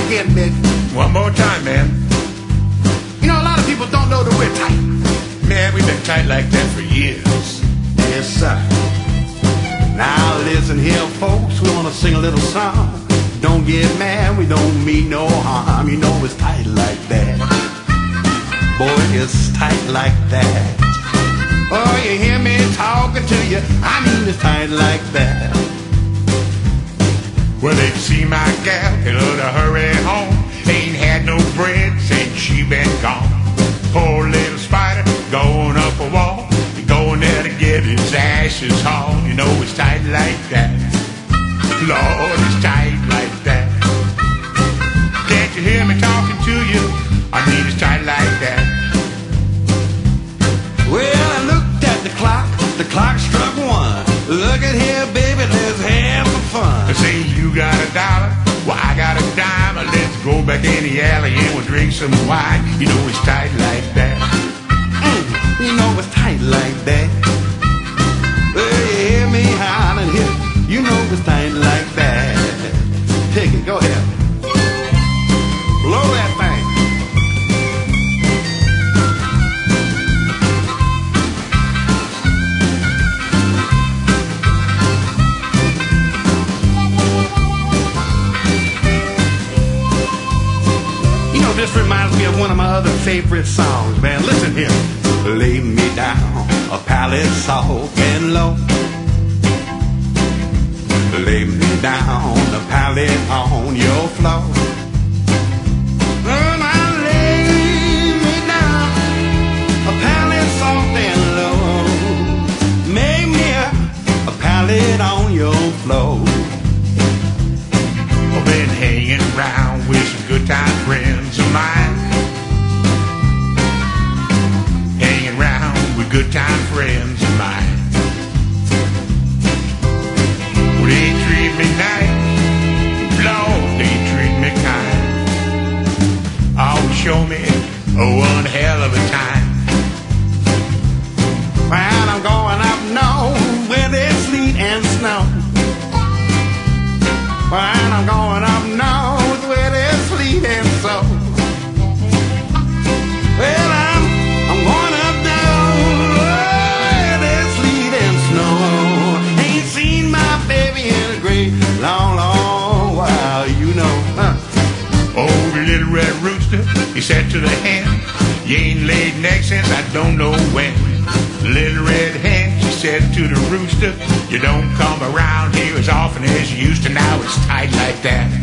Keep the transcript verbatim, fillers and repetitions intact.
again, Mick. One more time, man. You know, a lot of people don't know that we're tight. Man, we've been tight like that for years. Yes, sir. Now listen here, folks, we want to sing a little song. Don't get mad, we don't mean no harm. You know it's tight like that. Boy, it's tight like that. Oh, you hear me talking to you? I mean it's tight like that. Well, they see my gal, they love to hurry home. Ain't had no bread since she been gone. Poor little spider going up a wall, going there to get his ashes hauled. You know it's tight like that. Lord, it's tight like that. Can't you hear me talking to you? I mean it's tight like that. Well, I looked at the clock, the clock struck one. Look at here, baby, let's have some fun. I say you got a dollar, well I got a dime. Let's go back in the alley and we'll drink some wine. You know it's tight like that. Mm, you know it's tight like that. Well, you hear me hollering here? You know it's tight like that. Take it, go ahead. Blow that thing. You know, this reminds me of one of my other favorite songs, man. Listen here. Lay me down a pallet soft and low. Lay me down a pallet on your floor. Oh, now lay me down a pallet soft and low. Make me a, a pallet on your floor. I've been hanging around with some good time friends of mine. Hanging around with good time friends of mine. Well, they treat me nice, Lord, they treat me kind. Oh, show me oh, one hell of a time. Well, I'm going up north where there's sleet and snow. Well, I'm going up north where there's sleet and snow. Well, I'm, I'm going up north where there's sleet and snow. Ain't seen my baby in a great long, long while, you know. Huh? Oh, the little red rooster, he said to the hen, you ain't laid an egg since I don't know when. The little red hen, she said to the rooster, you don't come around here as often as you used to. Now it's tight like that.